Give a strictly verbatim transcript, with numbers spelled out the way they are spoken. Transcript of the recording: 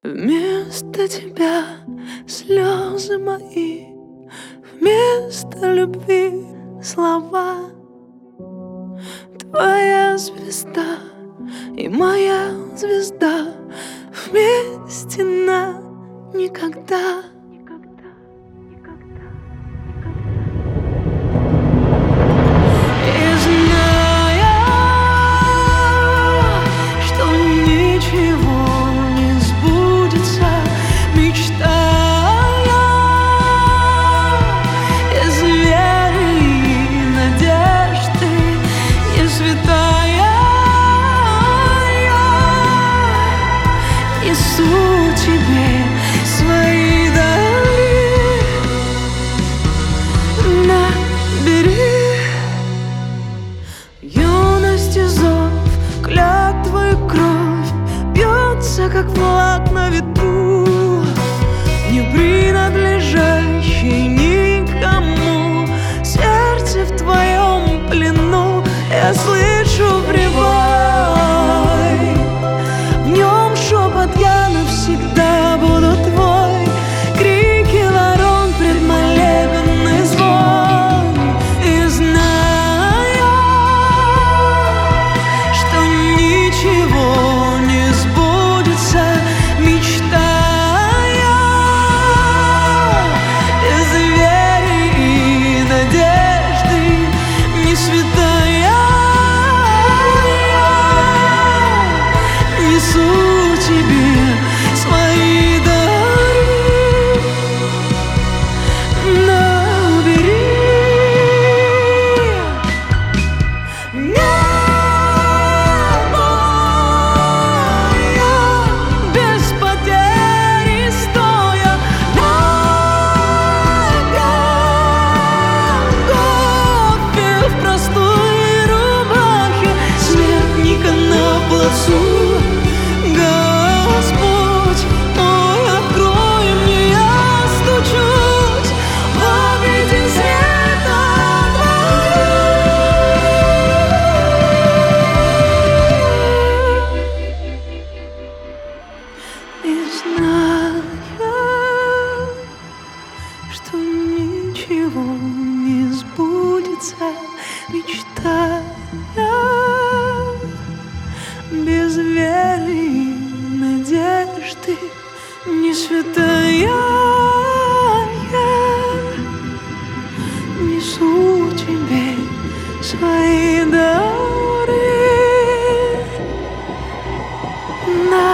Вместо тебя слезы мои, вместо любви слова. Твоя звезда и моя звезда вместе на никогда. Несу тебе свои дары, набери юность и зов, клятва и кровь бьется, как флаг на ветру, не принадлежащий никому. Сердце в твоем плену, я слышу прибой, в нем шепот: я навсегда буду твой. Крики ворон, предмолебенный звон. И знаю, что ничего не сбудется, мечтая без веры и надежды, не святая. Несу тебе свои дары, набери. Небо я без потери стоя на Голгофе в простой рубахе, смертника на плацу. Господь мой, открой мне, я стучусь в обеде света твоих. И знаю, что ничего не сбудется, мечтая без веры и надежды, не святая. Я несу тебе свои дары.